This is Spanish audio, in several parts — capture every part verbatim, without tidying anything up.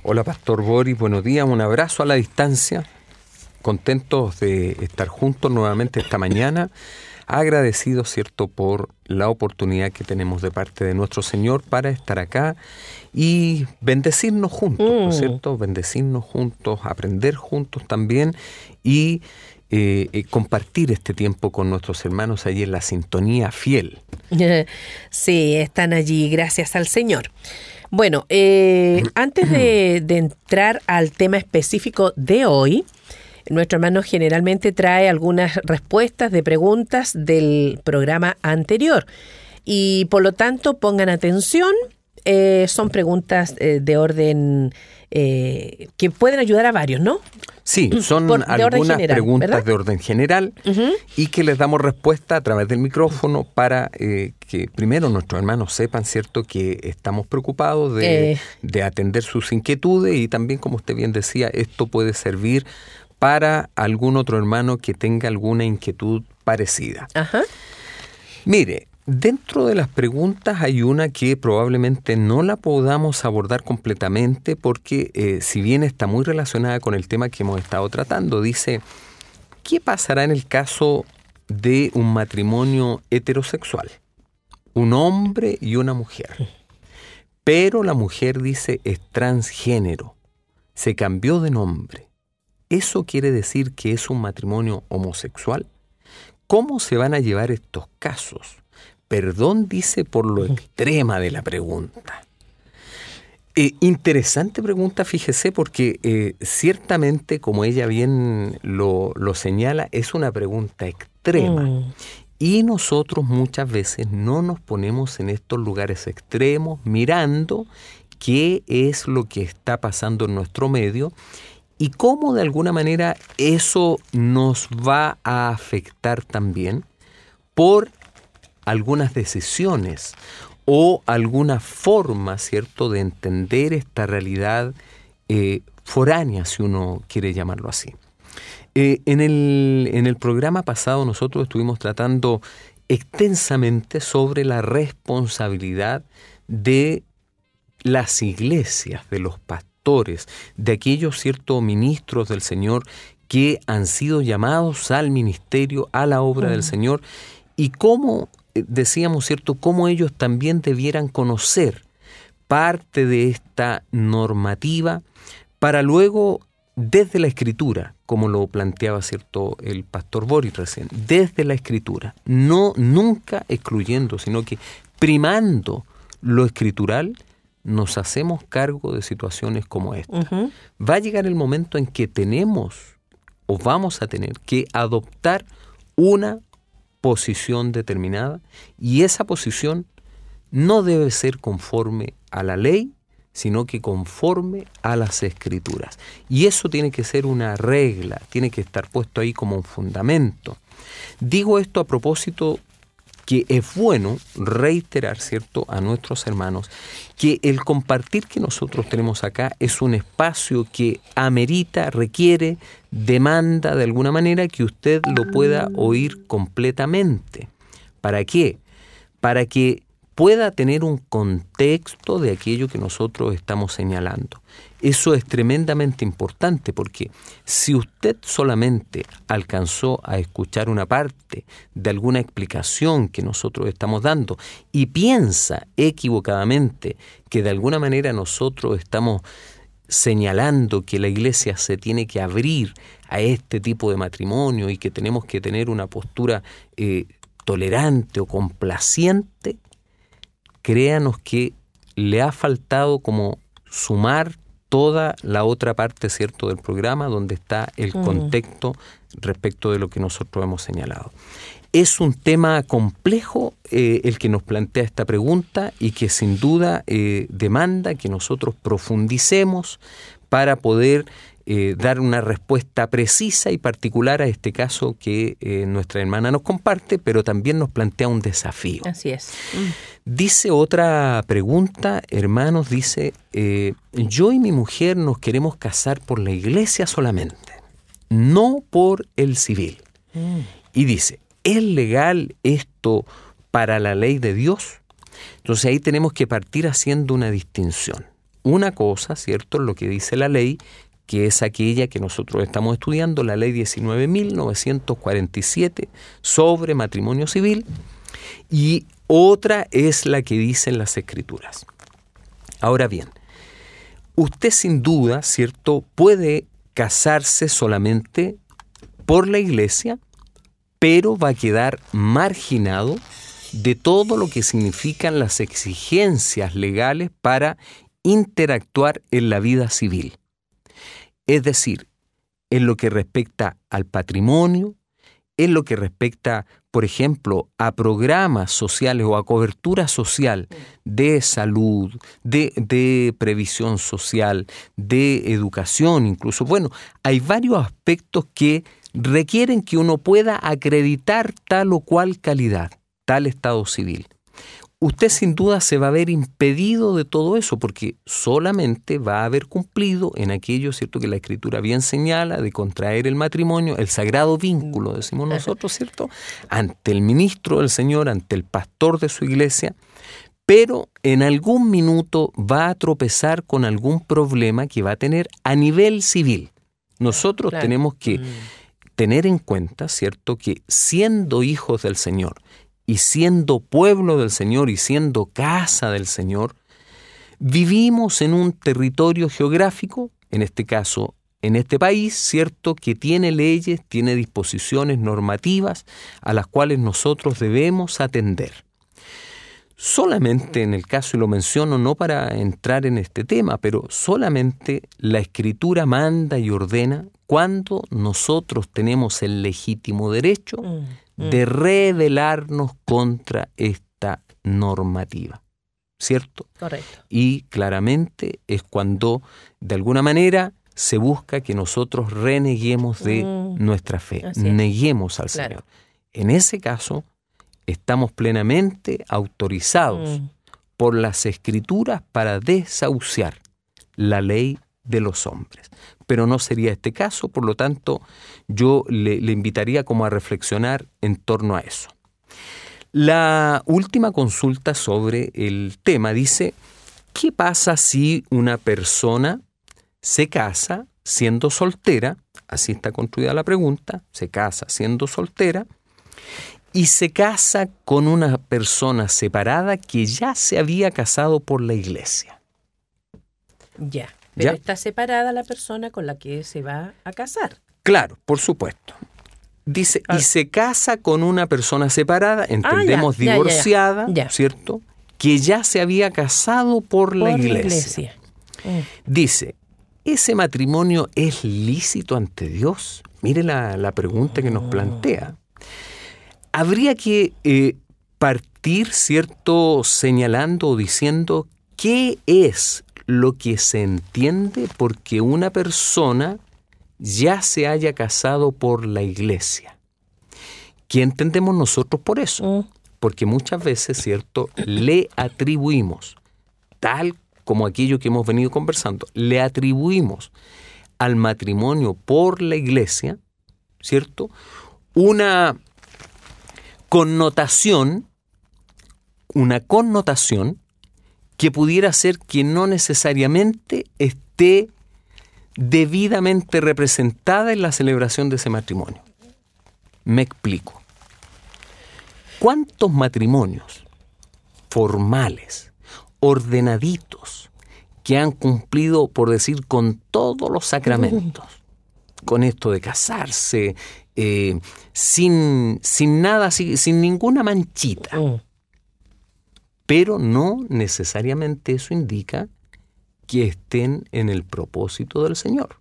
Hola, Pastor Boris, buenos días, un abrazo a la distancia, contentos de estar juntos nuevamente esta mañana, agradecidos, ¿cierto?, por la oportunidad que tenemos de parte de nuestro Señor para estar acá y bendecirnos juntos, ¿no es cierto?, bendecirnos juntos, aprender juntos también y eh, eh, compartir este tiempo con nuestros hermanos allí en la sintonía fiel. Sí, están allí, gracias al Señor. Bueno, eh, antes de, de entrar al tema específico de hoy, nuestro hermano generalmente trae algunas respuestas de preguntas del programa anterior y por lo tanto pongan atención, eh, son preguntas eh, de orden eh, que pueden ayudar a varios, ¿no? Sí, son Por, algunas general, preguntas ¿verdad? de orden general uh-huh. y que les damos respuesta a través del micrófono para eh, que primero nuestros hermanos sepan, ¿cierto?, que estamos preocupados de, eh. de atender sus inquietudes y también, como usted bien decía, esto puede servir para algún otro hermano que tenga alguna inquietud parecida. Ajá. Mire, dentro de las preguntas hay una que probablemente no la podamos abordar completamente porque eh, si bien está muy relacionada con el tema que hemos estado tratando, dice, ¿qué pasará en el caso de un matrimonio heterosexual? Un hombre y una mujer. Pero la mujer dice es transgénero, se cambió de nombre. ¿Eso quiere decir que es un matrimonio homosexual? ¿Cómo se van a llevar estos casos? Perdón, dice, por lo extrema de la pregunta. Eh, interesante pregunta, fíjese, porque eh, ciertamente, como ella bien lo, lo señala, es una pregunta extrema. Mm. Y nosotros muchas veces no nos ponemos en estos lugares extremos mirando qué es lo que está pasando en nuestro medio y cómo de alguna manera eso nos va a afectar también por algunas decisiones o alguna forma, ¿cierto?, de entender esta realidad eh, foránea, si uno quiere llamarlo así. Eh, en el, en el programa pasado nosotros estuvimos tratando extensamente sobre la responsabilidad de las iglesias, de los pastores, de aquellos ciertos ministros del Señor que han sido llamados al ministerio, a la obra mm. del Señor, y cómo, decíamos, ¿cierto?, cómo ellos también debieran conocer parte de esta normativa para luego, desde la Escritura, como lo planteaba, ¿cierto?, el pastor Boris recién, desde la Escritura, no nunca excluyendo, sino que primando lo escritural, nos hacemos cargo de situaciones como esta. Uh-huh. Va a llegar el momento en que tenemos o vamos a tener que adoptar una posición determinada y esa posición no debe ser conforme a la ley, sino que conforme a las Escrituras. Y eso tiene que ser una regla, tiene que estar puesto ahí como un fundamento. Digo esto a propósito que es bueno reiterar, ¿cierto?, a nuestros hermanos que el compartir que nosotros tenemos acá es un espacio que amerita, requiere, demanda de alguna manera que usted lo pueda oír completamente. ¿Para qué? Para que pueda tener un contexto de aquello que nosotros estamos señalando. Eso es tremendamente importante porque si usted solamente alcanzó a escuchar una parte de alguna explicación que nosotros estamos dando y piensa equivocadamente que de alguna manera nosotros estamos señalando que la iglesia se tiene que abrir a este tipo de matrimonio y que tenemos que tener una postura eh, tolerante o complaciente, créanos que le ha faltado como sumar toda la otra parte, ¿cierto?, del programa donde está el mm. contexto respecto de lo que nosotros hemos señalado. Es un tema complejo eh, el que nos plantea esta pregunta y que sin duda eh, demanda que nosotros profundicemos para poder eh, dar una respuesta precisa y particular a este caso que eh, nuestra hermana nos comparte, pero también nos plantea un desafío. Así es. Mm. Dice otra pregunta, hermanos, dice, eh, yo y mi mujer nos queremos casar por la iglesia solamente, no por el civil. Mm. Y dice, ¿es legal esto para la ley de Dios? Entonces ahí tenemos que partir haciendo una distinción. Una cosa, ¿cierto?, lo que dice la ley, que es aquella que nosotros estamos estudiando, la ley diecinueve mil novecientos cuarenta y siete sobre matrimonio civil, y otra es la que dicen las Escrituras. Ahora bien, usted sin duda, ¿cierto?, puede casarse solamente por la iglesia, pero va a quedar marginado de todo lo que significan las exigencias legales para interactuar en la vida civil. Es decir, en lo que respecta al patrimonio, en lo que respecta, por ejemplo, a programas sociales o a cobertura social de salud, de, de previsión social, de educación incluso. Bueno, hay varios aspectos que requieren que uno pueda acreditar tal o cual calidad, tal estado civil. Usted sin duda se va a ver impedido de todo eso porque solamente va a haber cumplido en aquello, ¿cierto?, que la Escritura bien señala de contraer el matrimonio, el sagrado vínculo, decimos nosotros, ¿cierto?, ante el ministro del Señor, ante el pastor de su iglesia, pero en algún minuto va a tropezar con algún problema que va a tener a nivel civil. Nosotros claro. tenemos que mm. tener en cuenta, ¿cierto?, que siendo hijos del Señor, y siendo pueblo del Señor y siendo casa del Señor, vivimos en un territorio geográfico, en este caso, en este país, ¿cierto?, que tiene leyes, tiene disposiciones normativas a las cuales nosotros debemos atender. Solamente en el caso, y lo menciono no para entrar en este tema, pero solamente la Escritura manda y ordena cuando nosotros tenemos el legítimo derecho mm. de rebelarnos contra esta normativa, ¿cierto? Correcto. Y claramente es cuando, de alguna manera, se busca que nosotros reneguemos de mm. nuestra fe, neguemos al claro. Señor. En ese caso, estamos plenamente autorizados mm. por las Escrituras para desahuciar la ley de los hombres. Pero no sería este caso, por lo tanto, yo le, le invitaría como a reflexionar en torno a eso. La última consulta sobre el tema dice, ¿qué pasa si una persona se casa siendo soltera? Así está construida la pregunta, se casa siendo soltera, y se casa con una persona separada que ya se había casado por la iglesia. Ya. Pero ¿Ya? está separada la persona con la que se va a casar. Claro, por supuesto. Dice, ah. y se casa con una persona separada, entendemos ah, ya, divorciada, ya, ya, ya. ¿cierto? Que ya se había casado por, por la iglesia. La iglesia. Mm. Dice, ¿ese matrimonio es lícito ante Dios? Mire la, la pregunta que nos plantea. Habría que eh, partir, ¿cierto?, señalando o diciendo qué es lo que se entiende porque una persona ya se haya casado por la iglesia. ¿Qué entendemos nosotros por eso? Porque muchas veces, ¿cierto?, le atribuimos, tal como aquello que hemos venido conversando, le atribuimos al matrimonio por la iglesia, ¿cierto?, una connotación, una connotación que pudiera ser que no necesariamente esté debidamente representada en la celebración de ese matrimonio. Me explico. ¿Cuántos matrimonios formales, ordenaditos, que han cumplido, por decir, con todos los sacramentos, con esto de casarse, eh, sin, sin nada, sin, sin ninguna manchita? Pero no necesariamente eso indica que estén en el propósito del Señor.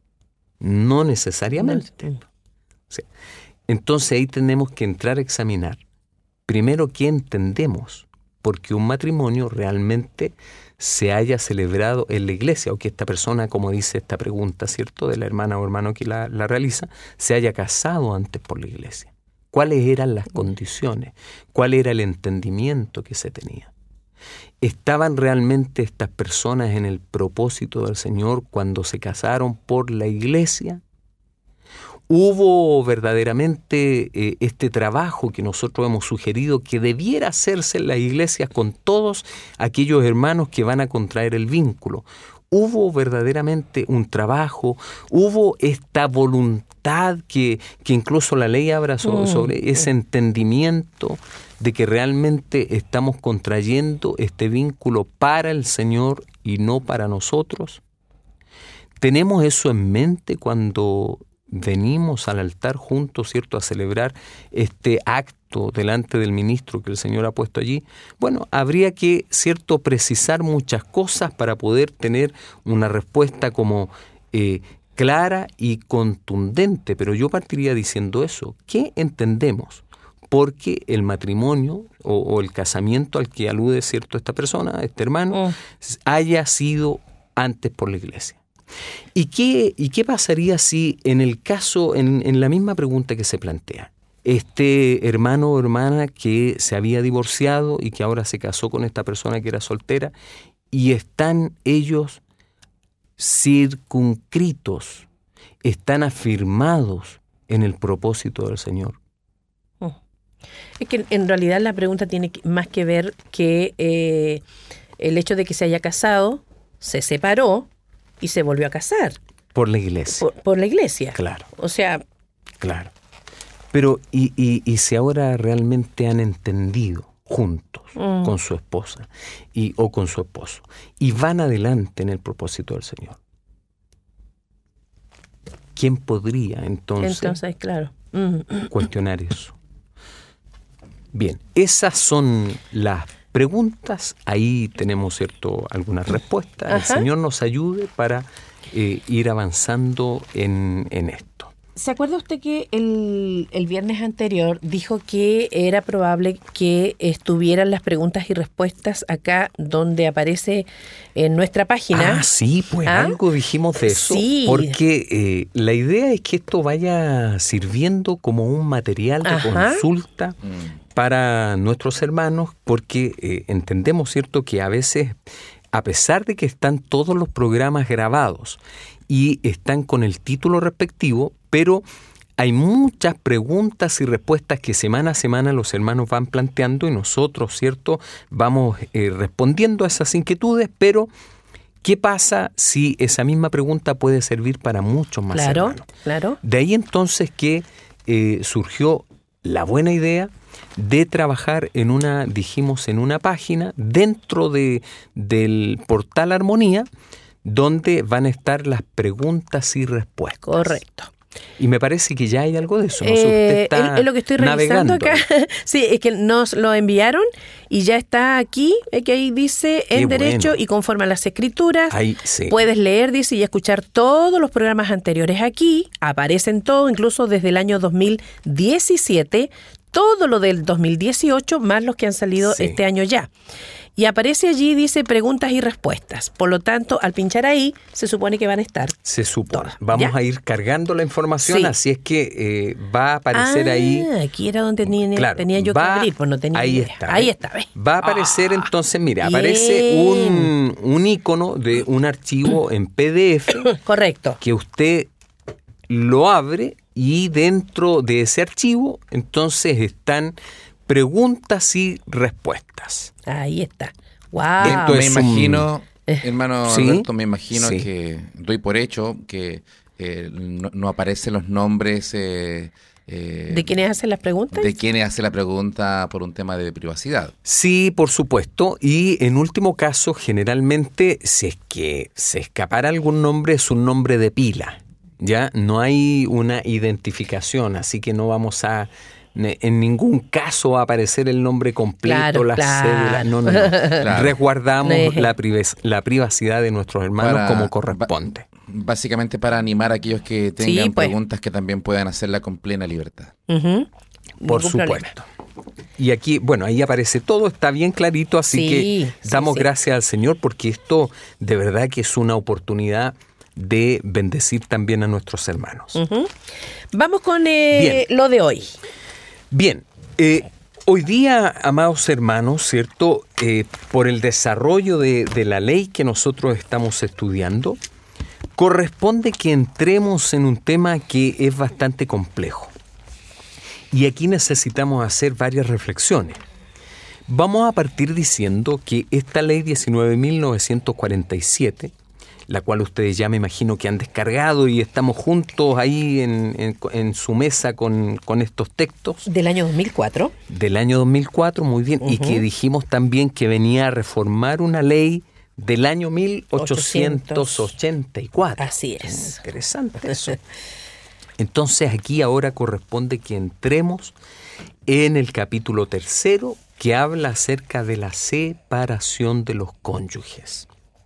No necesariamente. O sea, entonces ahí tenemos que entrar a examinar primero qué entendemos porque un matrimonio realmente se haya celebrado en la iglesia, o que esta persona, como dice esta pregunta, ¿cierto?, de la hermana o hermano que la, la realiza, se haya casado antes por la iglesia. ¿Cuáles eran las condiciones? ¿Cuál era el entendimiento que se tenía? ¿Estaban realmente estas personas en el propósito del Señor cuando se casaron por la iglesia? Hubo verdaderamente eh, este trabajo que nosotros hemos sugerido que debiera hacerse en las iglesias con todos aquellos hermanos que van a contraer el vínculo. Hubo verdaderamente un trabajo, hubo esta voluntad que, que incluso la ley habla sobre, sobre ese entendimiento de que realmente estamos contrayendo este vínculo para el Señor y no para nosotros. ¿Tenemos eso en mente cuando venimos al altar juntos, cierto, a celebrar este acto delante del ministro que el Señor ha puesto allí? Bueno, habría que, cierto, precisar muchas cosas para poder tener una respuesta como eh, clara y contundente, pero yo partiría diciendo eso. ¿Qué entendemos? Porque el matrimonio o, o el casamiento al que alude, cierto, esta persona, este hermano, oh. haya sido antes por la iglesia. ¿Y qué, y qué pasaría si en el caso, en, en la misma pregunta que se plantea, este hermano o hermana que se había divorciado y que ahora se casó con esta persona que era soltera y están ellos circunscritos, están afirmados en el propósito del Señor? Oh. Es que en realidad la pregunta tiene más que ver que eh, el hecho de que se haya casado, se separó y se volvió a casar. Por la iglesia. Por, por la iglesia. Claro. O sea... Claro. Pero, ¿y, y, y si ahora realmente han entendido juntos mm. con su esposa y, o con su esposo y van adelante en el propósito del Señor? ¿Quién podría entonces, entonces claro. mm. cuestionar eso? Bien, esas son las preguntas, ahí tenemos, cierto, algunas respuestas. Ajá. El Señor nos ayude para eh, ir avanzando en, en esto. ¿Se acuerda usted que el, el viernes anterior dijo que era probable que estuvieran las preguntas y respuestas acá donde aparece en nuestra página? Ah, sí, pues ¿Ah? algo dijimos de eso. Sí. Porque eh, la idea es que esto vaya sirviendo como un material de Ajá. consulta mm. para nuestros hermanos, porque eh, entendemos, cierto, que a veces, a pesar de que están todos los programas grabados y están con el título respectivo, pero hay muchas preguntas y respuestas que semana a semana los hermanos van planteando y nosotros, cierto, vamos eh, respondiendo a esas inquietudes, pero ¿qué pasa si esa misma pregunta puede servir para muchos más claro, hermanos? Claro. De ahí entonces que eh, surgió la buena idea de trabajar en una, dijimos, en una página dentro de, del portal Armonía, donde van a estar las preguntas y respuestas. Correcto. Y me parece que ya hay algo de eso. No eh, sé, usted está es lo que estoy revisando navegando acá. Sí, es que nos lo enviaron y ya está aquí, es que ahí dice en Qué derecho bueno. y conforme a las escrituras. Ahí, sí. Puedes leer, dice, y escuchar todos los programas anteriores aquí. Aparecen todos, incluso desde el año dos mil diecisiete, todo lo del dos mil dieciocho, más los que han salido sí. este año ya. Y aparece allí, dice, preguntas y respuestas. Por lo tanto, al pinchar ahí, se supone que van a estar Se supone. todas. Vamos ¿Ya? a ir cargando la información, sí. así es que eh, va a aparecer ah, ahí. aquí era donde tenía, claro, tenía yo va, que abrir, pues no tenía ahí idea. Está, ahí ¿eh? está, ¿ves? Va a aparecer ah, entonces, mira, bien. aparece un, un icono de un archivo en P D F. Correcto. Que usted lo abre y dentro de ese archivo, entonces están preguntas y respuestas. Ahí está. Wow. Esto me imagino, hermano ¿Sí? Alberto, me imagino sí. que doy por hecho que eh, no, no aparecen los nombres eh, eh, ¿de quiénes hacen las preguntas? De quiénes hace la pregunta por un tema de privacidad. Sí, por supuesto. Y en último caso, generalmente, si es que se escapara algún nombre, es un nombre de pila. Ya no hay una identificación, así que no vamos a... En ningún caso va a aparecer el nombre completo, claro, la claro. cédula. No, no, no. Claro. Resguardamos la, priv- la privacidad de nuestros hermanos para, como corresponde. Ba- básicamente para animar a aquellos que tengan sí, pues. preguntas que también puedan hacerla con plena libertad. Uh-huh. Por Ningún supuesto. problema. Y aquí, bueno, ahí aparece todo, está bien clarito, así sí, que damos sí, sí. gracias al Señor porque esto de verdad que es una oportunidad de bendecir también a nuestros hermanos. Uh-huh. Vamos con eh, lo de hoy. Bien, eh, hoy día, amados hermanos, ¿cierto? Eh, por el desarrollo de, de la ley que nosotros estamos estudiando, corresponde que entremos en un tema que es bastante complejo. Y aquí necesitamos hacer varias reflexiones. Vamos a partir diciendo que esta ley diecinueve mil novecientos cuarenta y siete, la cual ustedes ya me imagino que han descargado y estamos juntos ahí en, en, en su mesa con, con estos textos. Del año dos mil cuatro. Del año dos mil cuatro, muy bien. Uh-huh. Y que dijimos también que venía a reformar una ley del año mil ochocientos ochenta y cuatro. Así es. Interesante eso. Entonces aquí ahora corresponde que entremos en el capítulo tercero, que habla acerca de la separación de los cónyuges.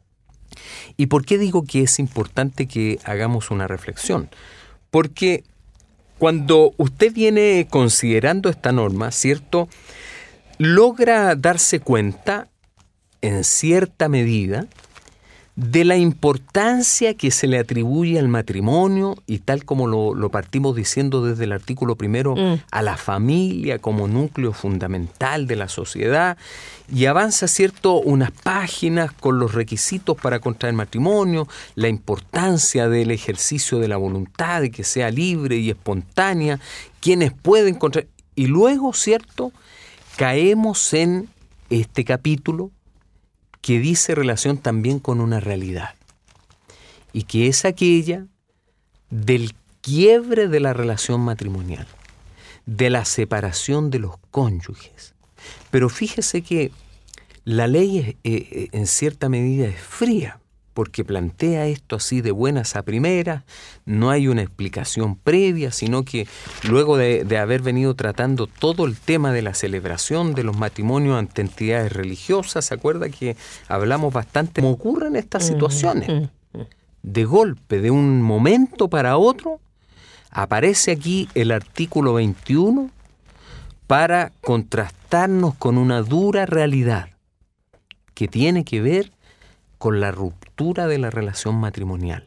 ¿Y por qué digo que es importante que hagamos una reflexión? Porque cuando usted viene considerando esta norma, ¿cierto?, logra darse cuenta, en cierta medida, de la importancia que se le atribuye al matrimonio y tal como lo, lo partimos diciendo desde el artículo primero, mm. a la familia como núcleo fundamental de la sociedad, y avanza, ¿cierto?, unas páginas con los requisitos para contraer matrimonio, la importancia del ejercicio de la voluntad, de que sea libre y espontánea, quienes pueden contraer, y luego, ¿cierto?, caemos en este capítulo que dice relación también con una realidad, y que es aquella del quiebre de la relación matrimonial, de la separación de los cónyuges. Pero fíjese que la ley es, eh, en cierta medida es fría, porque plantea esto así de buenas a primeras, no hay una explicación previa, sino que luego de, de haber venido tratando todo el tema de la celebración de los matrimonios ante entidades religiosas, ¿se acuerda que hablamos bastante cómo ocurren estas situaciones? De golpe, de un momento para otro, aparece aquí el artículo veintiuno para contrastarnos con una dura realidad que tiene que ver con la ruptura de la relación matrimonial.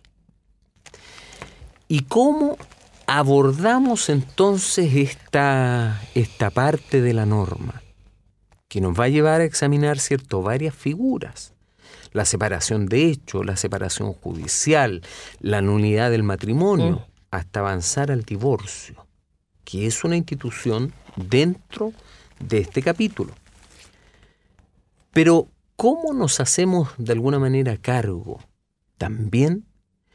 ¿Y cómo abordamos entonces esta, esta parte de la norma? Que nos va a llevar a examinar, ¿cierto?, varias figuras. La separación de hecho, la separación judicial, la nulidad del matrimonio, mm. hasta avanzar al divorcio, que es una institución dentro de este capítulo. Pero ¿cómo nos hacemos de alguna manera cargo también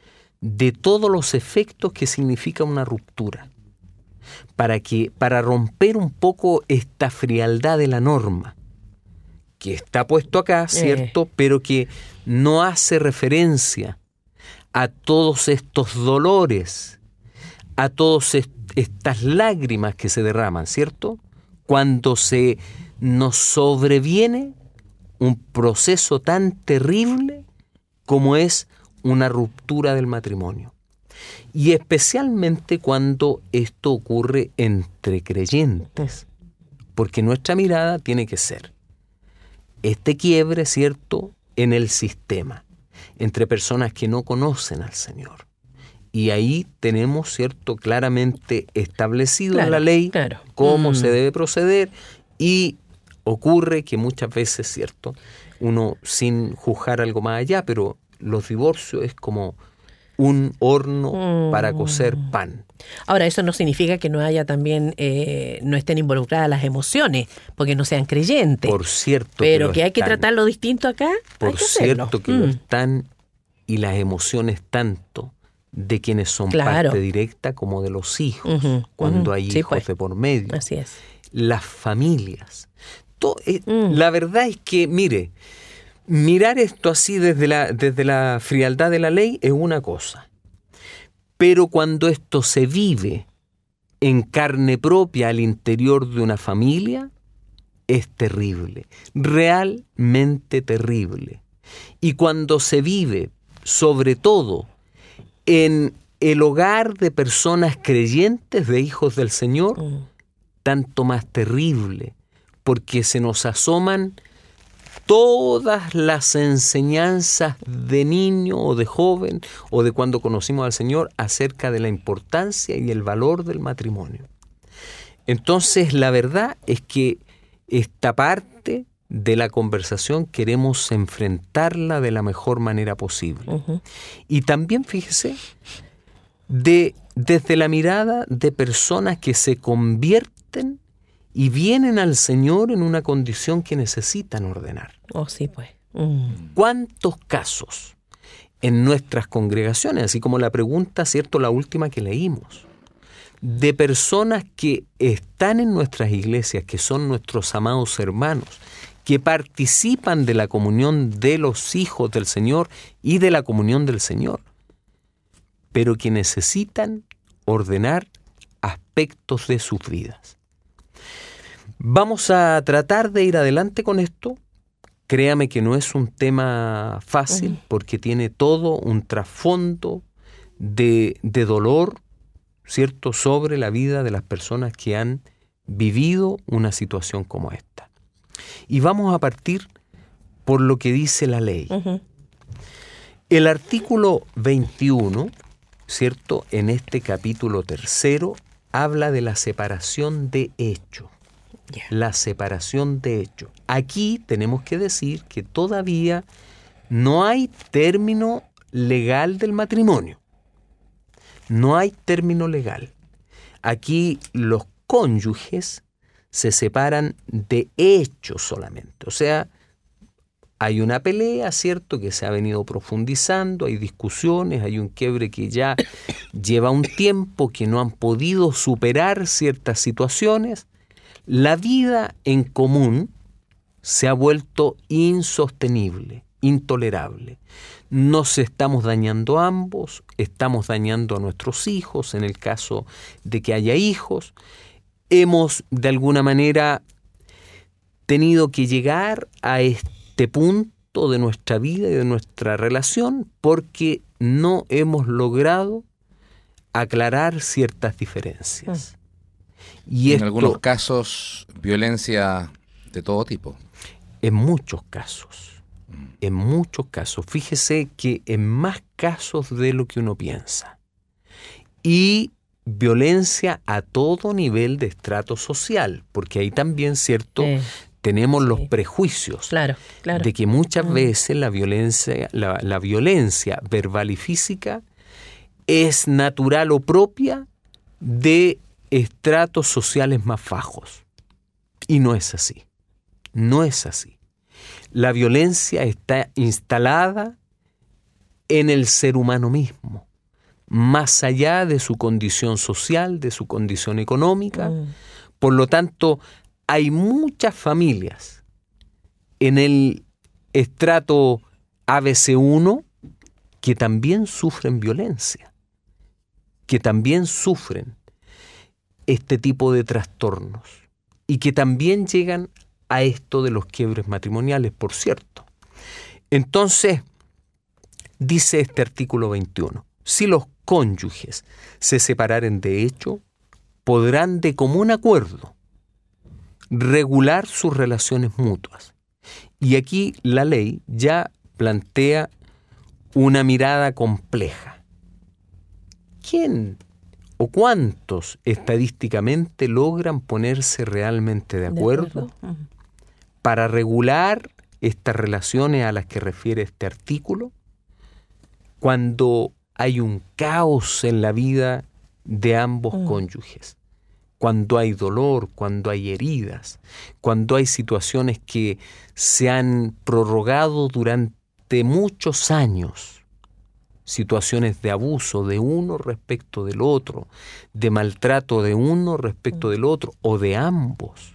de todos los efectos que significa una ruptura? Para que, para romper un poco esta frialdad de la norma, que está puesto acá, ¿cierto?, eh. pero que no hace referencia a todos estos dolores, a todas est- estas lágrimas que se derraman, ¿cierto?, cuando se nos sobreviene un proceso tan terrible como es una ruptura del matrimonio. Y especialmente cuando esto ocurre entre creyentes, porque nuestra mirada tiene que ser este quiebre, ¿cierto?, en el sistema, entre personas que no conocen al Señor. Y ahí tenemos, ¿cierto?, claramente establecido claro, en la ley claro. cómo mm. se debe proceder, y ocurre que muchas veces, ¿cierto?, uno sin juzgar algo más allá, pero los divorcios es como un horno mm. para cocer pan. Ahora, eso no significa que no haya también, eh, no estén involucradas las emociones, porque no sean creyentes. Por cierto. Pero que, que hay que tratarlo distinto acá, Por hay que cierto hacerlo. que mm. lo están, y las emociones tanto de quienes son claro. parte directa como de los hijos, uh-huh, cuando uh-huh. hay sí, hijos pues. de por medio. Así es. Las familias. Todo, eh, mm. La verdad es que, mire, mirar esto así desde la, desde la frialdad de la ley es una cosa. Pero cuando esto se vive en carne propia al interior de una familia, es terrible, realmente terrible. Y cuando se vive, sobre todo, en el hogar de personas creyentes, de hijos del Señor, mm. tanto más terrible, porque se nos asoman todas las enseñanzas de niño o de joven o de cuando conocimos al Señor acerca de la importancia y el valor del matrimonio. Entonces, la verdad es que esta parte de la conversación queremos enfrentarla de la mejor manera posible. Uh-huh. Y también, fíjese, de, desde la mirada de personas que se convierten y vienen al Señor en una condición que necesitan ordenar. Oh, sí, pues. Mm. ¿Cuántos casos en nuestras congregaciones, así como la pregunta, cierto, la última que leímos, de personas que están en nuestras iglesias, que son nuestros amados hermanos, que participan de la comunión de los hijos del Señor y de la comunión del Señor, pero que necesitan ordenar aspectos de sus vidas? Vamos a tratar de ir adelante con esto. Créame que no es un tema fácil, porque tiene todo un trasfondo de, de dolor, ¿cierto?, sobre la vida de las personas que han vivido una situación como esta. Y vamos a partir por lo que dice la ley. Uh-huh. El artículo veintiuno, ¿cierto?, en este capítulo tercero, habla de la separación de hecho. Yeah. La separación de hecho. Aquí tenemos que decir que todavía no hay término legal del matrimonio. No hay término legal. Aquí los cónyuges se separan de hecho solamente. O sea, hay una pelea, ¿cierto?, que se ha venido profundizando, hay discusiones, hay un quiebre que ya lleva un tiempo, que no han podido superar ciertas situaciones. La vida en común se ha vuelto insostenible, intolerable. Nos estamos dañando ambos, estamos dañando a nuestros hijos, en el caso de que haya hijos. Hemos, de alguna manera, tenido que llegar a este punto de nuestra vida y de nuestra relación porque no hemos logrado aclarar ciertas diferencias. Mm. Y en esto, algunos casos, violencia de todo tipo. En muchos casos, mm. en muchos casos. Fíjese que en más casos de lo que uno piensa. Y violencia a todo nivel de estrato social, porque ahí también, ¿cierto?, eh, tenemos sí. los prejuicios claro, claro. de que muchas mm. veces la violencia, la, la violencia verbal y física es natural o propia de estratos sociales más bajos. Y no es así. No es así. La violencia está instalada en el ser humano mismo, más allá de su condición social, de su condición económica. Mm. Por lo tanto, hay muchas familias en el estrato A B C uno que también sufren violencia, que también sufren este tipo de trastornos y que también llegan a esto de los quiebres matrimoniales, por cierto. Entonces, dice este artículo veintiuno, si los cónyuges se separaren de hecho, podrán de común acuerdo regular sus relaciones mutuas. Y aquí la ley ya plantea una mirada compleja. ¿Quién o cuántos estadísticamente logran ponerse realmente de acuerdo, de acuerdo. Uh-huh. para regular estas relaciones a las que refiere este artículo, cuando hay un caos en la vida de ambos uh-huh. cónyuges? Cuando hay dolor, cuando hay heridas, cuando hay situaciones que se han prorrogado durante muchos años, situaciones de abuso de uno respecto del otro, de maltrato de uno respecto del otro, o de ambos.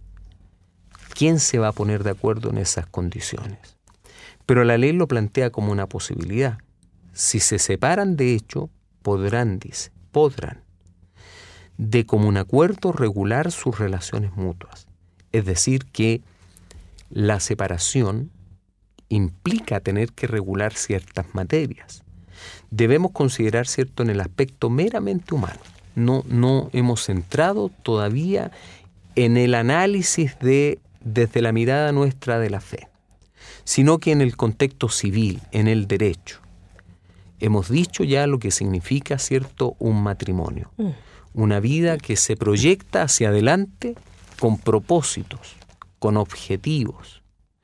¿Quién se va a poner de acuerdo en esas condiciones? Pero la ley lo plantea como una posibilidad. Si se separan de hecho, podrán, dice, podrán, de común acuerdo regular sus relaciones mutuas. Es decir, que la separación implica tener que regular ciertas materias. Debemos considerar, ¿cierto?, en el aspecto meramente humano. No, no hemos entrado todavía en el análisis de, desde la mirada nuestra de la fe, sino que en el contexto civil, en el derecho. Hemos dicho ya lo que significa, ¿cierto?, un matrimonio. Mm. Una vida que se proyecta hacia adelante con propósitos, con objetivos,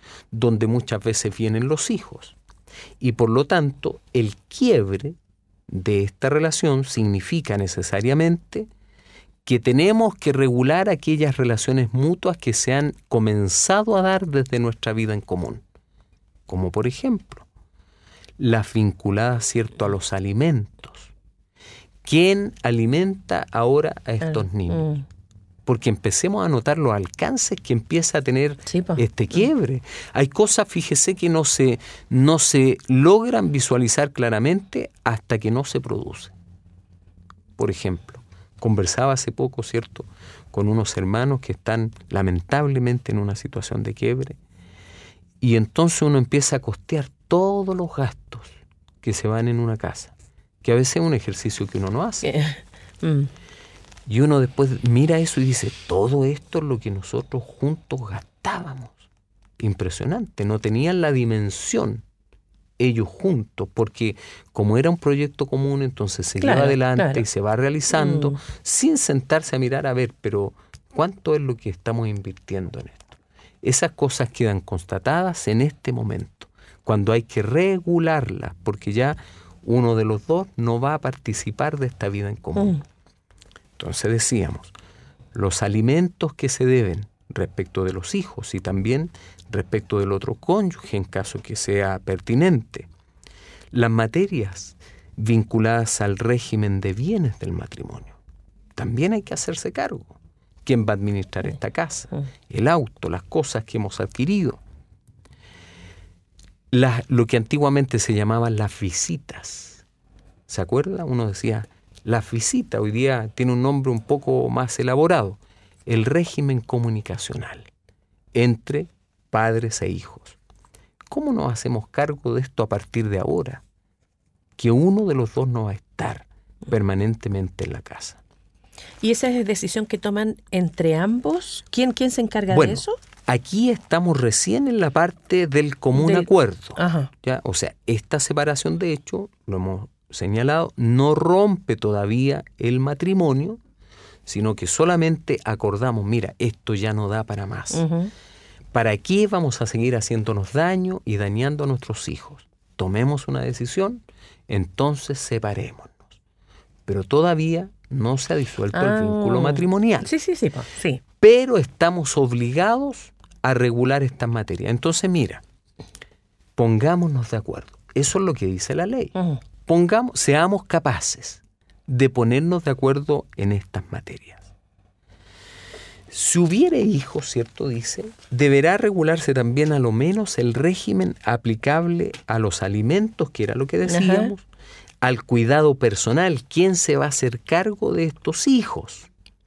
donde muchas veces vienen los hijos. Y por lo tanto, el quiebre de esta relación significa necesariamente que tenemos que regular aquellas relaciones mutuas que se han comenzado a dar desde nuestra vida en común. Como por ejemplo, las vinculadas, ¿cierto?, a los alimentos. ¿Quién alimenta ahora a estos niños? Porque empecemos a notar los alcances que empieza a tener sí, este quiebre. Hay cosas, fíjese, que no se, no se logran visualizar claramente hasta que no se produce. Por ejemplo, conversaba hace poco, ¿cierto?, con unos hermanos que están lamentablemente en una situación de quiebre, y entonces uno empieza a costear todos los gastos que se van en una casa, que a veces es un ejercicio que uno no hace. mm. Y uno después mira eso y dice, todo esto es lo que nosotros juntos gastábamos. Impresionante, no tenían la dimensión ellos juntos, porque como era un proyecto común, entonces se claro, lleva adelante claro. y se va realizando mm. sin sentarse a mirar, a ver, pero ¿cuánto es lo que estamos invirtiendo en esto? Esas cosas quedan constatadas en este momento, cuando hay que regularlas, porque ya uno de los dos no va a participar de esta vida en común. Mm. Entonces decíamos, los alimentos que se deben respecto de los hijos y también respecto del otro cónyuge en caso que sea pertinente. Las materias vinculadas al régimen de bienes del matrimonio. También hay que hacerse cargo. ¿Quién va a administrar esta casa? El auto, las cosas que hemos adquirido. La, lo que antiguamente se llamaban las visitas. ¿Se acuerda? Uno decía... Las visitas hoy día tiene un nombre un poco más elaborado, el régimen comunicacional entre padres e hijos. ¿Cómo nos hacemos cargo de esto a partir de ahora? Que uno de los dos no va a estar permanentemente en la casa. ¿Y esa es decisión que toman entre ambos? ¿Quién, quién se encarga bueno, de eso? Aquí estamos recién en la parte del común del... acuerdo. Ajá. ¿Ya? O sea, esta separación, de hecho, lo hemos señalado, no rompe todavía el matrimonio, sino que solamente acordamos, mira, esto ya no da para más. Uh-huh. ¿Para qué vamos a seguir haciéndonos daño y dañando a nuestros hijos? Tomemos una decisión, entonces separémonos. Pero todavía no se ha disuelto ah. el vínculo matrimonial. Sí, sí, sí, sí. Pero estamos obligados a regular estas materias. Entonces, mira, pongámonos de acuerdo. Eso es lo que dice la ley. Uh-huh. Pongamos, seamos capaces de ponernos de acuerdo en estas materias. Si hubiere hijos, ¿cierto? Dice, deberá regularse también a lo menos el régimen aplicable a los alimentos, que era lo que decíamos, ajá. al cuidado personal, ¿quién se va a hacer cargo de estos hijos?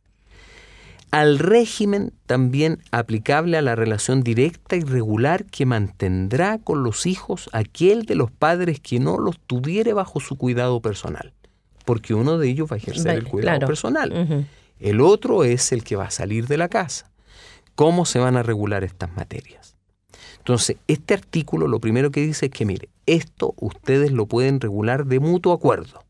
Al régimen también aplicable a la relación directa y regular que mantendrá con los hijos aquel de los padres que no los tuviere bajo su cuidado personal, porque uno de ellos va a ejercer vale, el cuidado claro. personal. Uh-huh. El otro es el que va a salir de la casa. ¿Cómo se van a regular estas materias? Entonces, este artículo lo primero que dice es que, mire, esto ustedes lo pueden regular de mutuo acuerdo.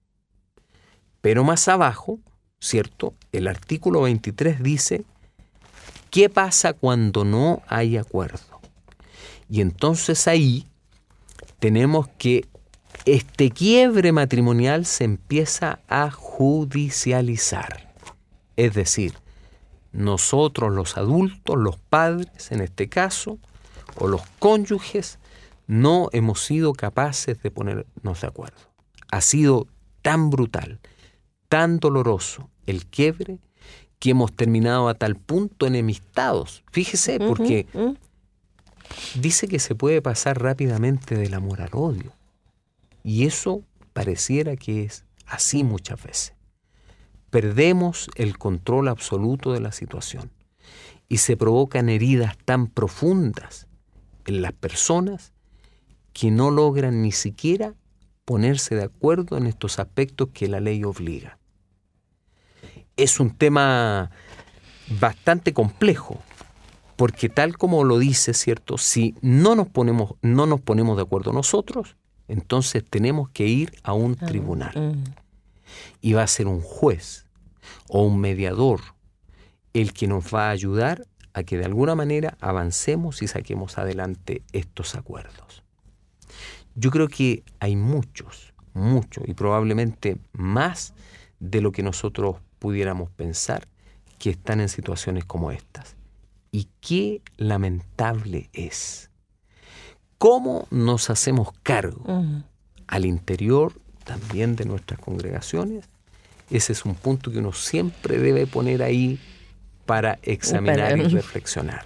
Pero más abajo, ¿cierto? El artículo veintitrés dice, ¿qué pasa cuando no hay acuerdo? Y entonces ahí tenemos que este quiebre matrimonial se empieza a judicializar. Es decir, nosotros los adultos, los padres en este caso, o los cónyuges, no hemos sido capaces de ponernos de acuerdo. Ha sido tan brutal, tan doloroso el quiebre, que hemos terminado a tal punto enemistados. Fíjese, porque uh-huh, uh-huh. dice que se puede pasar rápidamente del amor al odio. Y eso pareciera que es así muchas veces. Perdemos el control absoluto de la situación y se provocan heridas tan profundas en las personas que no logran ni siquiera ponerse de acuerdo en estos aspectos que la ley obliga. Es un tema bastante complejo, porque tal como lo dice, ¿cierto? Si no nos ponemos, no nos ponemos de acuerdo nosotros, entonces tenemos que ir a un tribunal. Uh-huh. Y va a ser un juez o un mediador el que nos va a ayudar a que de alguna manera avancemos y saquemos adelante estos acuerdos. Yo creo que hay muchos, muchos y probablemente más de lo que nosotros pudiéramos pensar que están en situaciones como estas. Y qué lamentable es. ¿Cómo nos hacemos cargo uh-huh. al interior también de nuestras congregaciones? Ese es un punto que uno siempre debe poner ahí para examinar para... y reflexionar.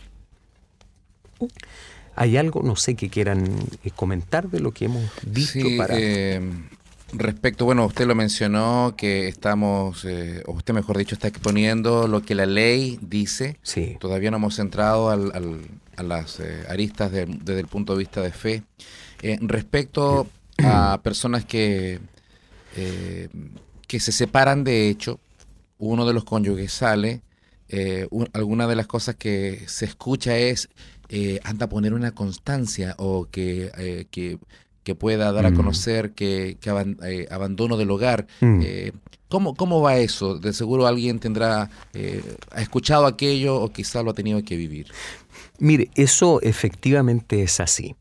¿Hay algo, no sé, que quieran eh, comentar de lo que hemos visto? Sí, para... eh, respecto, bueno, usted lo mencionó, que estamos, eh, o usted mejor dicho, está exponiendo lo que la ley dice. Sí. Todavía no hemos entrado al, al, a las eh, aristas de, desde el punto de vista de fe. Eh, respecto a personas que, eh, que se separan de hecho, uno de los cónyuges sale, eh, un, alguna de las cosas que se escucha es eh, anda a poner una constancia o que, eh, que, que pueda dar a conocer que, que aban, eh, abandono del hogar. Mm. Eh, ¿cómo, ¿Cómo va eso? De seguro alguien tendrá, eh, ha escuchado aquello o quizá lo ha tenido que vivir. Mire, eso efectivamente es así.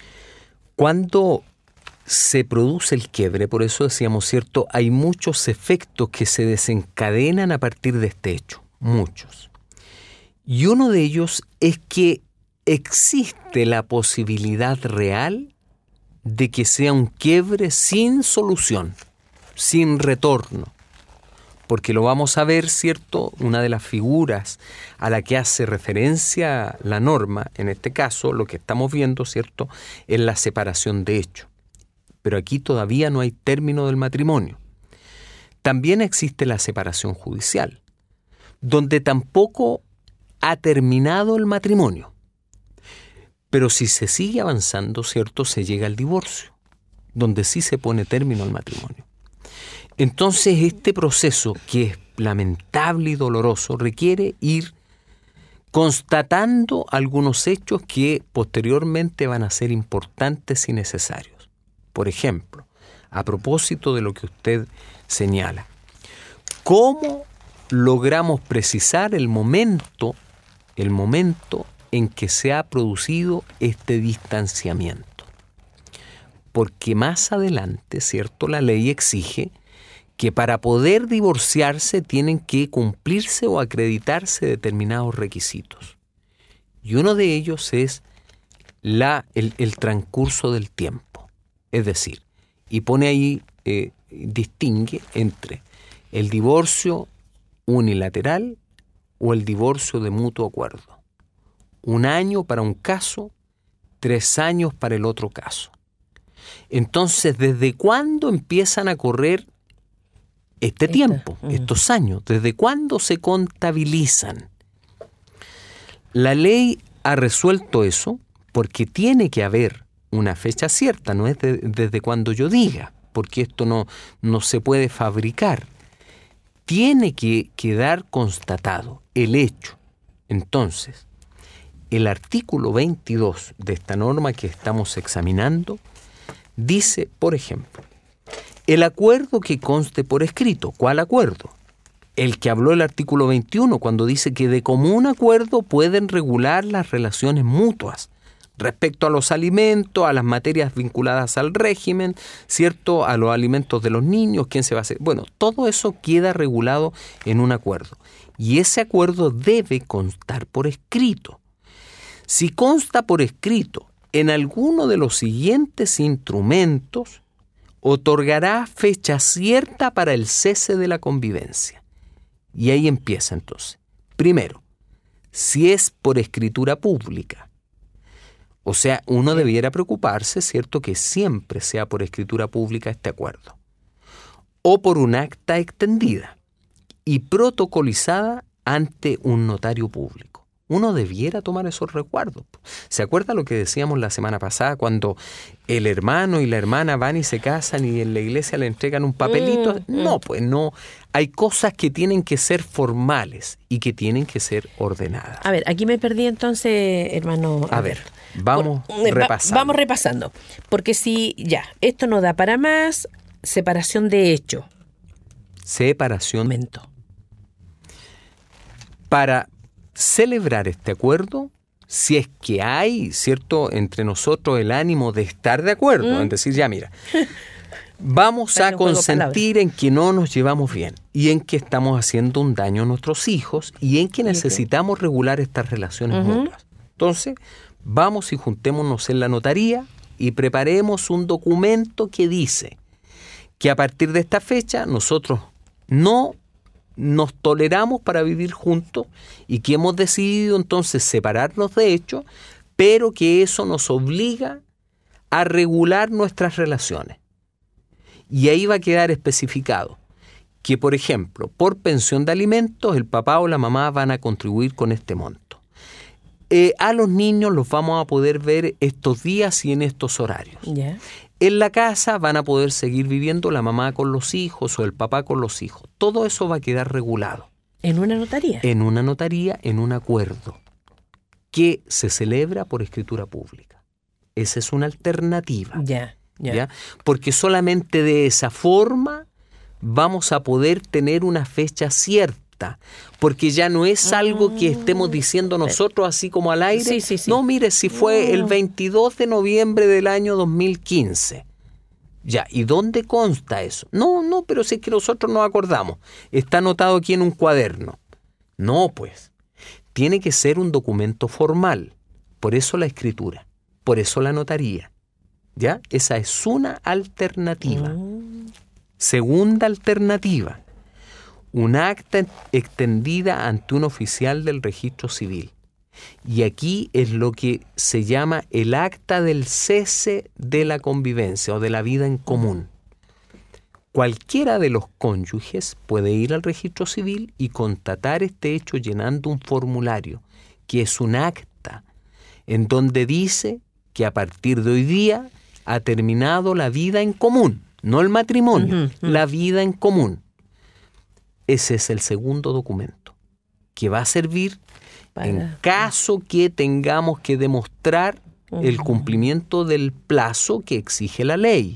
Cuando se produce el quiebre, por eso decíamos, ¿cierto? Hay muchos efectos que se desencadenan a partir de este hecho, muchos. Y uno de ellos es que existe la posibilidad real de que sea un quiebre sin solución, sin retorno. Porque lo vamos a ver, ¿cierto? Una de las figuras a la que hace referencia la norma, en este caso, lo que estamos viendo, ¿cierto?, es la separación de hecho. Pero aquí todavía no hay término del matrimonio. También existe la separación judicial, donde tampoco ha terminado el matrimonio. Pero si se sigue avanzando, ¿cierto?, se llega al divorcio, donde sí se pone término al matrimonio. Entonces, este proceso, que es lamentable y doloroso, requiere ir constatando algunos hechos que posteriormente van a ser importantes y necesarios. Por ejemplo, a propósito de lo que usted señala, ¿cómo logramos precisar el momento, el momento en que se ha producido este distanciamiento? Porque más adelante, ¿cierto?, la ley exige que para poder divorciarse tienen que cumplirse o acreditarse determinados requisitos. Y uno de ellos es la, el, el transcurso del tiempo. Es decir, y pone ahí, eh, distingue entre el divorcio unilateral o el divorcio de mutuo acuerdo. Un año para un caso, tres años para el otro caso. Entonces, ¿desde cuándo empiezan a correr este Esta. tiempo, uh-huh. estos años? ¿Desde cuándo se contabilizan? La ley ha resuelto eso porque tiene que haber una fecha cierta, no es de, desde cuando yo diga, porque esto no, no se puede fabricar. Tiene que quedar constatado el hecho. Entonces, el artículo veintidós de esta norma que estamos examinando dice, por ejemplo, el acuerdo que conste por escrito. ¿Cuál acuerdo? El que habló el artículo veintiuno, cuando dice que de común acuerdo pueden regular las relaciones mutuas respecto a los alimentos, a las materias vinculadas al régimen, ¿cierto?, a los alimentos de los niños, quién se va a hacer. Bueno, todo eso queda regulado en un acuerdo. Y ese acuerdo debe constar por escrito. Si consta por escrito en alguno de los siguientes instrumentos, otorgará fecha cierta para el cese de la convivencia. Y ahí empieza entonces. Primero, si es por escritura pública. O sea, uno debiera preocuparse, ¿cierto?, que siempre sea por escritura pública este acuerdo. O por un acta extendida y protocolizada ante un notario público. Uno debiera tomar esos recuerdos. ¿Se acuerda lo que decíamos la semana pasada cuando el hermano y la hermana van y se casan y en la iglesia le entregan un papelito? Mm, no, pues no. Hay cosas que tienen que ser formales y que tienen que ser ordenadas. A ver, aquí me perdí entonces, hermano. A, a ver, vamos Por, repasando. Va, vamos repasando. Porque si ya, esto no da para más, separación de hecho. Separación. Momento. Para celebrar este acuerdo si es que hay, ¿cierto?, entre nosotros el ánimo de estar de acuerdo, mm. en decir, ya mira, vamos a consentir en que no nos llevamos bien y en que estamos haciendo un daño a nuestros hijos y en que necesitamos regular estas relaciones uh-huh. mutuas. Entonces, vamos y juntémonos en la notaría y preparemos un documento que dice que a partir de esta fecha nosotros no nos toleramos para vivir juntos y que hemos decidido entonces separarnos de hecho, pero que eso nos obliga a regular nuestras relaciones. Y ahí va a quedar especificado que, por ejemplo, por pensión de alimentos, el papá o la mamá van a contribuir con este monto. Eh, a los niños los vamos a poder ver estos días y en estos horarios. Yeah. En la casa van a poder seguir viviendo la mamá con los hijos o el papá con los hijos. Todo eso va a quedar regulado. ¿En una notaría? En una notaría, en un acuerdo que se celebra por escritura pública. Esa es una alternativa. Ya. Yeah. Yeah. ¿Ya? Porque solamente de esa forma vamos a poder tener una fecha cierta, porque ya no es algo que estemos diciendo nosotros así como al aire. Sí, sí, sí. No, mire, si fue no. el veintidós de noviembre del año dos mil quince. Ya, ¿y dónde consta eso? No, no, pero si es que nosotros nos acordamos. Está anotado aquí en un cuaderno. No, pues, tiene que ser un documento formal. Por eso la escritura, por eso la notaría. ¿Ya? Esa es una alternativa. Mm. Segunda alternativa, un acta extendida ante un oficial del registro civil. Y aquí es lo que se llama el acta del cese de la convivencia o de la vida en común. Cualquiera de los cónyuges puede ir al registro civil y constatar este hecho llenando un formulario, que es un acta, en donde dice que a partir de hoy día ha terminado la vida en común, no el matrimonio, uh-huh, uh-huh. la vida en común. Ese es el segundo documento, que va a servir Para. en caso que tengamos que demostrar uh-huh. el cumplimiento del plazo que exige la ley.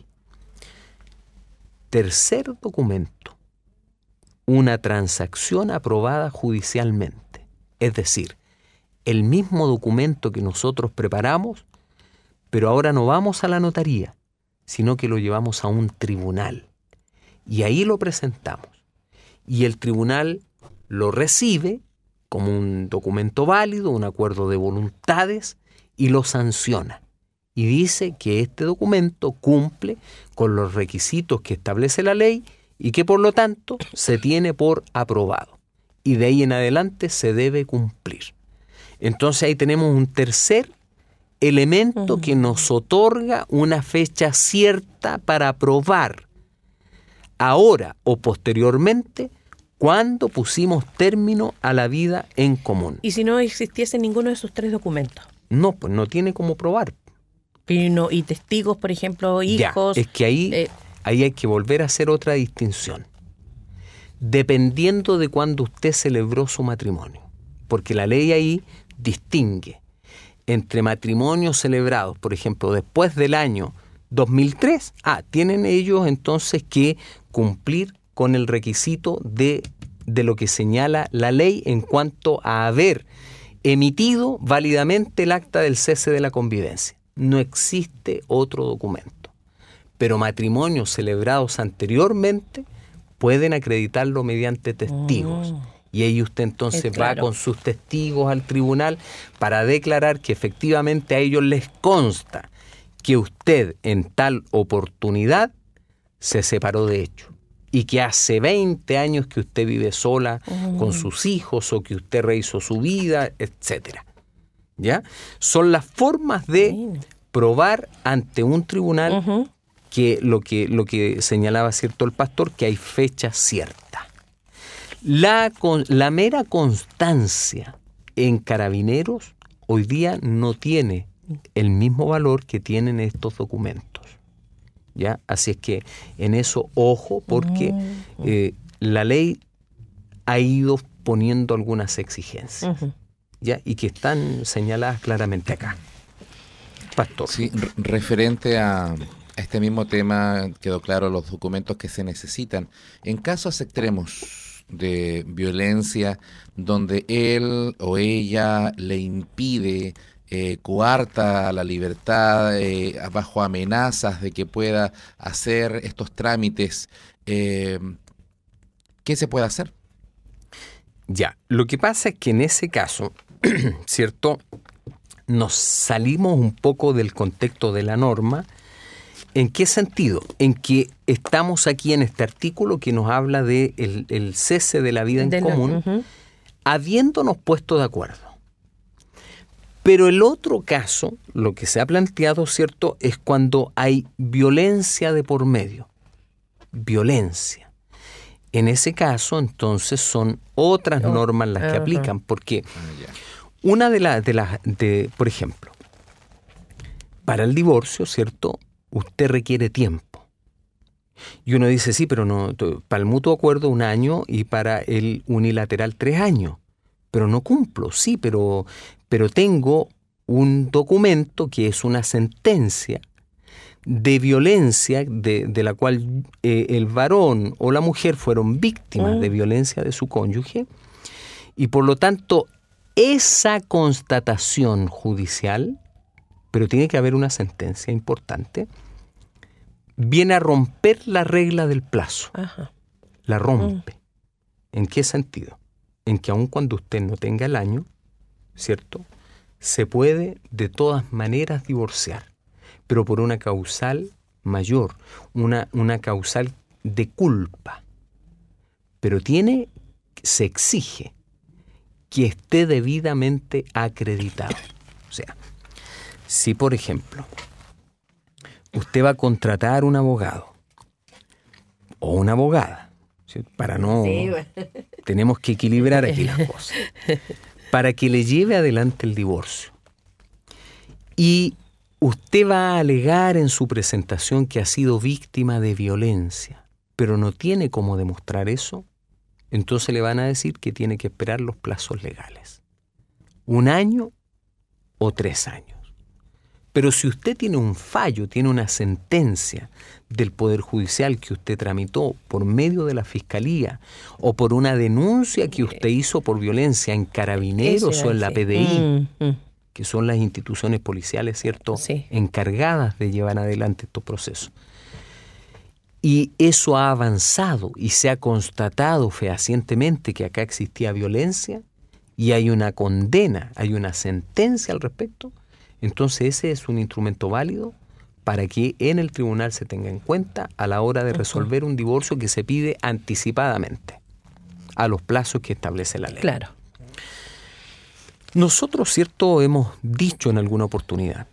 Tercer documento, una transacción aprobada judicialmente. Es decir, el mismo documento que nosotros preparamos, pero ahora no vamos a la notaría, sino que lo llevamos a un tribunal. Y ahí lo presentamos. Y el tribunal lo recibe como un documento válido, un acuerdo de voluntades, y lo sanciona. Y dice que este documento cumple con los requisitos que establece la ley y que por lo tanto se tiene por aprobado. Y de ahí en adelante se debe cumplir. Entonces ahí tenemos un tercer elemento uh-huh. que nos otorga una fecha cierta para aprobar ahora o posteriormente cuando pusimos término a la vida en común. ¿Y si no existiese ninguno de esos tres documentos? No, pues no tiene cómo probar. Y, no, y testigos, por ejemplo, hijos. Ya, es que ahí, eh, ahí hay que volver a hacer otra distinción. Dependiendo de cuándo usted celebró su matrimonio. Porque la ley ahí distingue entre matrimonios celebrados, por ejemplo, después del año dos mil tres, ah, tienen ellos entonces que cumplir con el requisito de, de lo que señala la ley en cuanto a haber emitido válidamente el acta del cese de la convivencia. No existe otro documento. Pero matrimonios celebrados anteriormente pueden acreditarlo mediante testigos. Mm. Y ahí usted entonces es claro. va con sus testigos al tribunal para declarar que efectivamente a ellos les consta que usted en tal oportunidad se separó de hecho. Y que hace veinte años que usted vive sola uh-huh. con sus hijos o que usted rehizo su vida, etcétera. ¿Ya? Son las formas de sí. probar ante un tribunal uh-huh. que lo que lo que señalaba cierto el pastor, que hay fecha cierta. La, la mera constancia en Carabineros hoy día no tiene el mismo valor que tienen estos documentos. ¿Ya? Así es que en eso ojo, porque eh, la ley ha ido poniendo algunas exigencias, uh-huh. ¿ya? Y que están señaladas claramente acá. Pastor. Sí, re- referente a, a este mismo tema, quedó claro los documentos que se necesitan. En casos extremos de violencia, donde él o ella le impide, eh, coarta la libertad, eh, bajo amenazas de que pueda hacer estos trámites, eh, ¿qué se puede hacer? Ya, lo que pasa es que en ese caso, ¿cierto?, nos salimos un poco del contexto de la norma. ¿En qué sentido? En que estamos aquí en este artículo que nos habla de el, el cese de la vida en De la- común, ujú. habiéndonos puesto de acuerdo. Pero el otro caso, lo que se ha planteado, ¿cierto?, es cuando hay violencia de por medio. Violencia. En ese caso, entonces, son otras Oh, normas las que ajá. aplican, porque Ah, ya. una de las, de las, de, por ejemplo, para el divorcio, ¿cierto?, usted requiere tiempo. Y uno dice, sí, pero no, t- para el mutuo acuerdo un año y para el unilateral tres años. Pero no cumplo, sí, pero, pero tengo un documento que es una sentencia de violencia de, de la cual eh, el varón o la mujer fueron víctimas Mm. de violencia de su cónyuge, y por lo tanto esa constatación judicial, pero tiene que haber una sentencia importante, viene a romper la regla del plazo, Ajá. la rompe. ¿En qué sentido? En que aun cuando usted no tenga el año, ¿cierto?, se puede de todas maneras divorciar, pero por una causal mayor, una, una causal de culpa. Pero tiene, se exige que esté debidamente acreditado. O sea, si por ejemplo usted va a contratar un abogado o una abogada, ¿sí?, para no... Sí, bueno. Tenemos que equilibrar aquí las cosas, para que le lleve adelante el divorcio. Y usted va a alegar en su presentación que ha sido víctima de violencia, pero no tiene cómo demostrar eso, entonces le van a decir que tiene que esperar los plazos legales. Un año o tres años. Pero si usted tiene un fallo, tiene una sentencia del Poder Judicial que usted tramitó por medio de la Fiscalía o por una denuncia que usted hizo por violencia en Carabineros Eso o en la sí. P D I, Mm, mm. que son las instituciones policiales, ¿cierto?, Sí. encargadas de llevar adelante estos procesos. Y eso ha avanzado y se ha constatado fehacientemente que acá existía violencia y hay una condena, hay una sentencia al respecto. Entonces ese es un instrumento válido para que en el tribunal se tenga en cuenta a la hora de resolver un divorcio que se pide anticipadamente a los plazos que establece la ley. Claro. Nosotros, cierto, hemos dicho en alguna oportunidad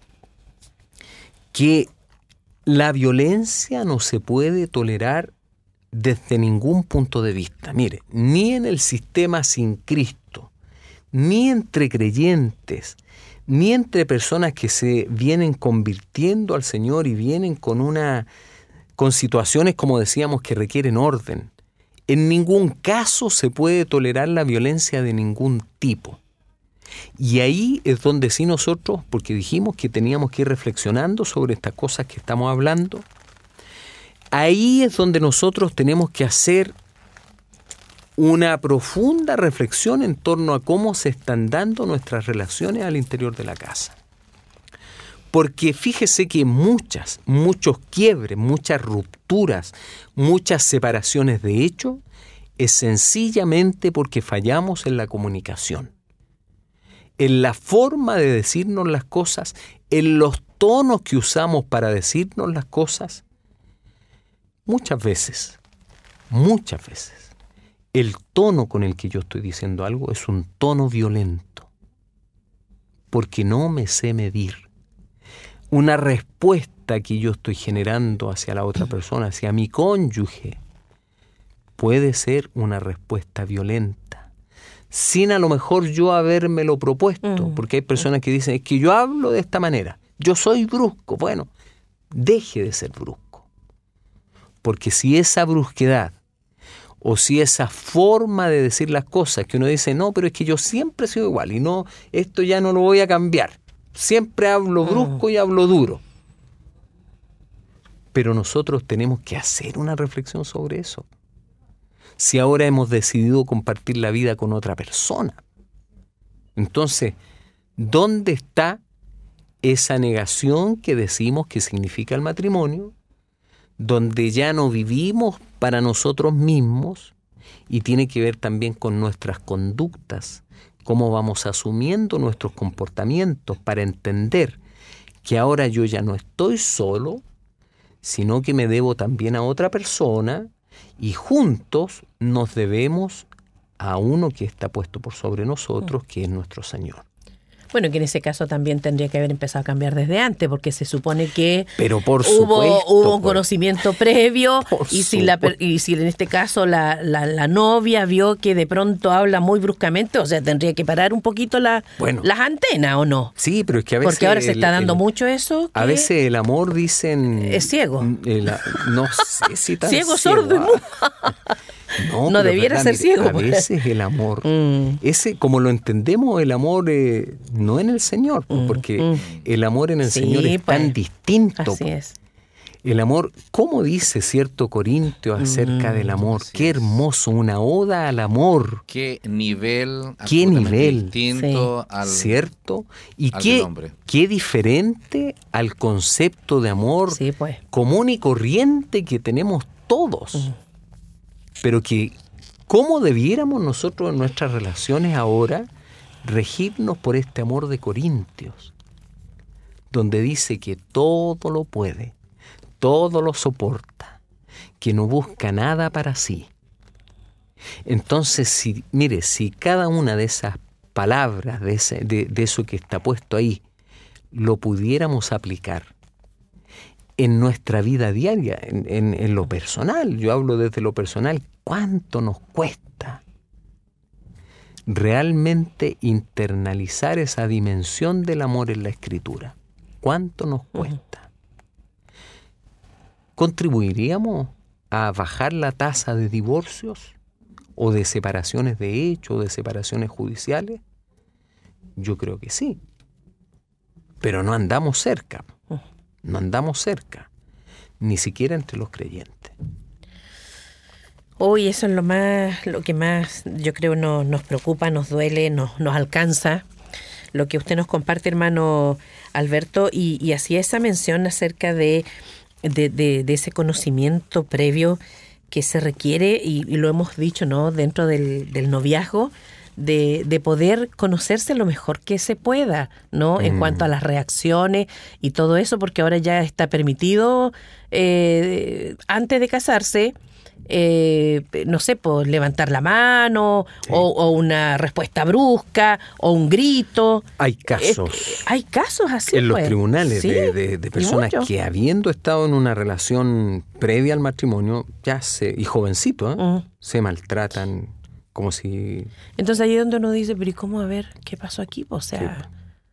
que la violencia no se puede tolerar desde ningún punto de vista. Mire, ni en el sistema sin Cristo, ni entre creyentes, ni entre personas que se vienen convirtiendo al Señor y vienen con una con situaciones, como decíamos, que requieren orden. En ningún caso se puede tolerar la violencia de ningún tipo. Y ahí es donde sí nosotros, porque dijimos que teníamos que ir reflexionando sobre estas cosas que estamos hablando, ahí es donde nosotros tenemos que hacer una profunda reflexión en torno a cómo se están dando nuestras relaciones al interior de la casa. Porque fíjese que muchas, muchos quiebres, muchas rupturas, muchas separaciones de hecho, es sencillamente porque fallamos en la comunicación, en la forma de decirnos las cosas, en los tonos que usamos para decirnos las cosas. Muchas veces, muchas veces, el tono con el que yo estoy diciendo algo es un tono violento, porque no me sé medir. Una respuesta que yo estoy generando hacia la otra persona, hacia mi cónyuge, puede ser una respuesta violenta, sin a lo mejor yo habérmelo propuesto, Mm. porque hay personas que dicen, es que yo hablo de esta manera, yo soy brusco. Bueno, deje de ser brusco, porque si esa brusquedad o si esa forma de decir las cosas que uno dice, no, pero es que yo siempre he sido igual y no, esto ya no lo voy a cambiar, siempre hablo brusco y hablo duro, Pero nosotros tenemos que hacer una reflexión sobre eso. Si ahora hemos decidido compartir la vida con otra persona, entonces, ¿dónde está esa negación que decimos que significa el matrimonio? Donde ya no vivimos para nosotros mismos y tiene que ver también con nuestras conductas, cómo vamos asumiendo nuestros comportamientos para entender que ahora yo ya no estoy solo, sino que me debo también a otra persona y juntos nos debemos a uno que está puesto por sobre nosotros, que es nuestro Señor. Bueno, que en ese caso también tendría que haber empezado a cambiar desde antes, porque se supone que Pero por hubo, supuesto, hubo un pues. conocimiento previo Por y si, la, supuesto. y si en este caso la, la, la novia vio que de pronto habla muy bruscamente, o sea, tendría que parar un poquito la, Bueno. las antenas, ¿o no? Sí, pero es que a veces... Porque ahora se el- está dando el- mucho eso. A que veces el amor, dicen... es ciego. el- no sé si tan Ciego, sordo y ah. mudo. No, No pero es debiera verdad, ser mire, ciego, A pues. veces el amor, Mm. ese como lo entendemos, el amor eh, no en el Señor, pues, porque mm. el amor en el Sí, Señor es pues. tan distinto. Así pues. es. El amor, ¿cómo dice cierto Corintio acerca Mm. del amor? Así Qué es. hermoso, una oda al amor, Qué nivel Qué absolutamente nivel. distinto al, ¿cierto? Y al qué, del hombre. qué diferente al concepto de amor Sí, pues. común y corriente que tenemos todos. Pero que, ¿cómo debiéramos nosotros en nuestras relaciones ahora regirnos por este amor de Corintios? Donde dice que todo lo puede, todo lo soporta, que no busca nada para sí. Entonces, si, mire, si cada una de esas palabras, de, ese, de, de eso que está puesto ahí, lo pudiéramos aplicar en nuestra vida diaria, en, en, en lo personal, yo hablo desde lo personal, ¿cuánto nos cuesta realmente internalizar esa dimensión del amor en la Escritura? ¿Cuánto nos cuesta? ¿Contribuiríamos a bajar la tasa de divorcios o de separaciones de hecho, o de separaciones judiciales? Yo creo que sí. Pero no andamos cerca. No andamos cerca. Ni siquiera entre los creyentes. Hoy eso es lo más, lo que más yo creo no, nos preocupa, nos duele, nos, nos alcanza. Lo que usted nos comparte, hermano Alberto, y, y hacía esa mención acerca de, de, de, de ese conocimiento previo que se requiere, y, y lo hemos dicho, ¿no?, dentro del, del noviazgo, de, de poder conocerse lo mejor que se pueda, ¿no?, en Mm. cuanto a las reacciones y todo eso, porque ahora ya está permitido, eh, antes de casarse, eh, no sé, por levantar la mano, Sí. o, o una respuesta brusca, o un grito. Hay casos Eh, hay casos así, en los pues. tribunales Sí, de, de- de y personas mucho. que, habiendo estado en una relación previa al matrimonio, ya se, y jovencito, ¿eh? Mm. se maltratan como si... Entonces ahí es donde uno dice, pero ¿y cómo? A ver, ¿qué pasó aquí? O sea,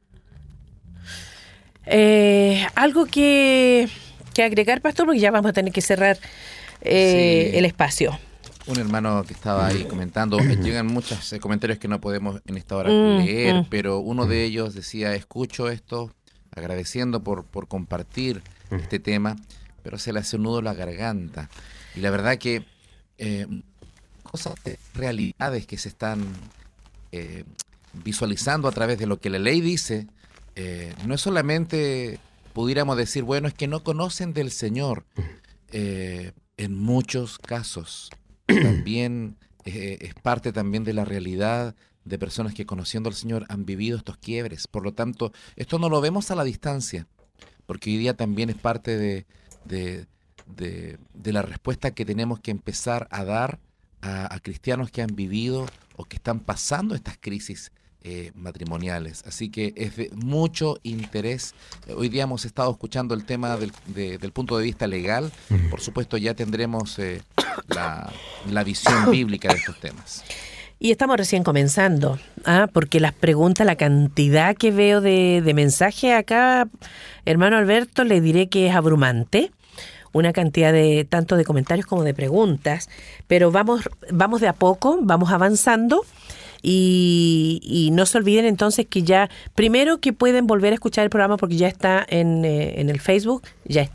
eh, algo que, que agregar, pastor, porque ya vamos a tener que cerrar eh, Sí. el espacio. Un hermano que estaba ahí comentando, eh, llegan muchos eh, comentarios que no podemos en esta hora Mm, leer, mm. pero uno de ellos decía, escucho esto, agradeciendo por, por compartir este tema, pero se le hace un nudo en la garganta. Y la verdad que eh, cosas, de realidades que se están eh, visualizando a través de lo que la ley dice, eh, no es solamente, pudiéramos decir, bueno, es que no conocen del Señor. Eh, en muchos casos también eh, es parte también de la realidad de personas que conociendo al Señor han vivido estos quiebres. Por lo tanto, esto no lo vemos a la distancia, porque hoy día también es parte de, de, de, de la respuesta que tenemos que empezar a dar a, a cristianos que han vivido o que están pasando estas crisis eh, matrimoniales. Así que es de mucho interés. Hoy día hemos estado escuchando el tema del, de, del punto de vista legal. Por supuesto, ya tendremos eh, la, la visión bíblica de estos temas. Y estamos recién comenzando, ¿ah? Porque las preguntas, la cantidad que veo de, de mensajes acá, hermano Alberto, le diré que es abrumante. Una cantidad de tanto de comentarios como de preguntas, pero vamos, vamos de a poco, vamos avanzando. Y, y no se olviden entonces que ya, primero que pueden volver a escuchar el programa porque ya está en, eh, en el Facebook, ya está.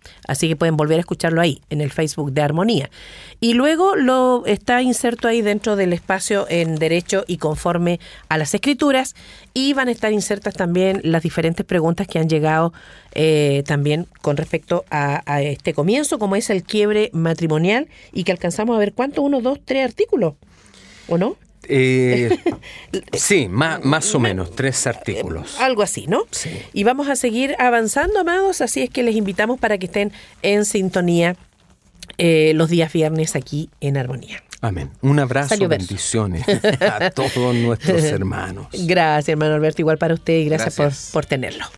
Así que pueden volver a escucharlo ahí, en el Facebook de Armonía. Y luego lo está inserto ahí dentro del espacio en Derecho y Conforme a las Escrituras. Y van a estar insertas también las diferentes preguntas que han llegado eh, también con respecto a, a este comienzo, como es el quiebre matrimonial, y que alcanzamos a ver cuánto, uno, dos, tres artículos, ¿o no? Eh, sí, más, más o menos, tres artículos. Algo así, ¿no? Sí. Y vamos a seguir avanzando, amados, así es que les invitamos para que estén en sintonía eh, los días viernes aquí en Armonía. Amén. Un abrazo, Salió verso. bendiciones a todos nuestros hermanos. Gracias, hermano Alberto, igual para usted y gracias, Gracias. Por, por tenerlo.